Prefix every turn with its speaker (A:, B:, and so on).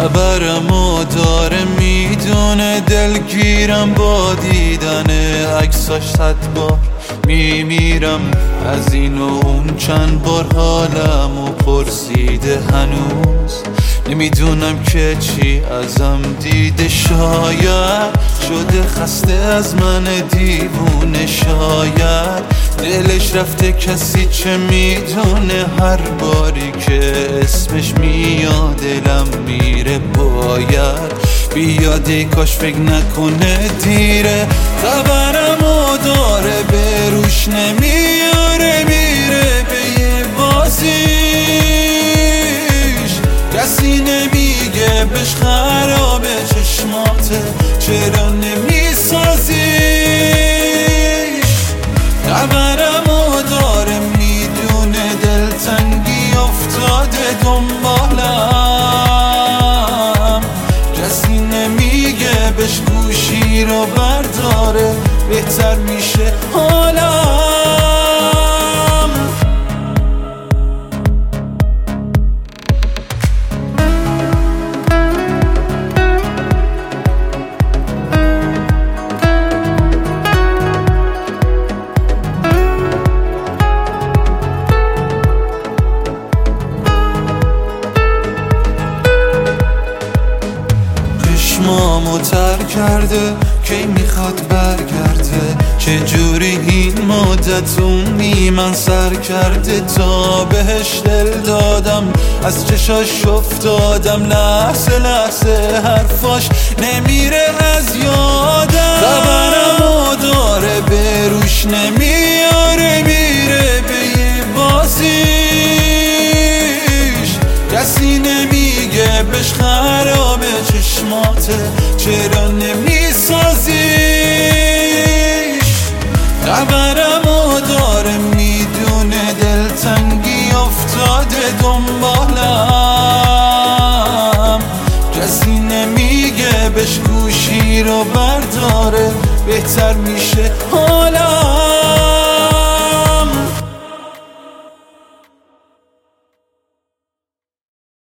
A: خبرمو داره میدونه دلگیرم با دیدن عکساش 100 بار میمیرم از این و اون چند بار حالمو پرسیده هنوز نمیدونم که چی ازم دیده شاید شده خسته از من دیوونه شاید دلش رفته کسی چه میدونه هر باری که اسمش میاد دلم میره باید بیاد کاش فکر نکنه دیره خبرمو داره به روش نمیاره میره به یه بازیش کسی نمیگه بهش خرابه چشماته چرا نمیسازیش خبرمو داره میدونه دلتنگی افتاده دنبالم کسی نمیگه بهش گوشی رو برداره بهتر میشه حالم چشمامو تر کرده کی میخواد برگرده چه جوری این مدتون بی من سر کرده تا بهش دل دادم از چشاش افتادم لحظه لحظه حرفاش نمیره از یادم خبرمو داره به روش نمیاره میره به یه بازیش کسی نمیگه بهش خرابه چشماته چرا نمیسازیش خبرمو داره میدونه دلتنگی افتاده دنبالم کسی نمیگه بهش گوشی رو برداره بهتر میشه حالم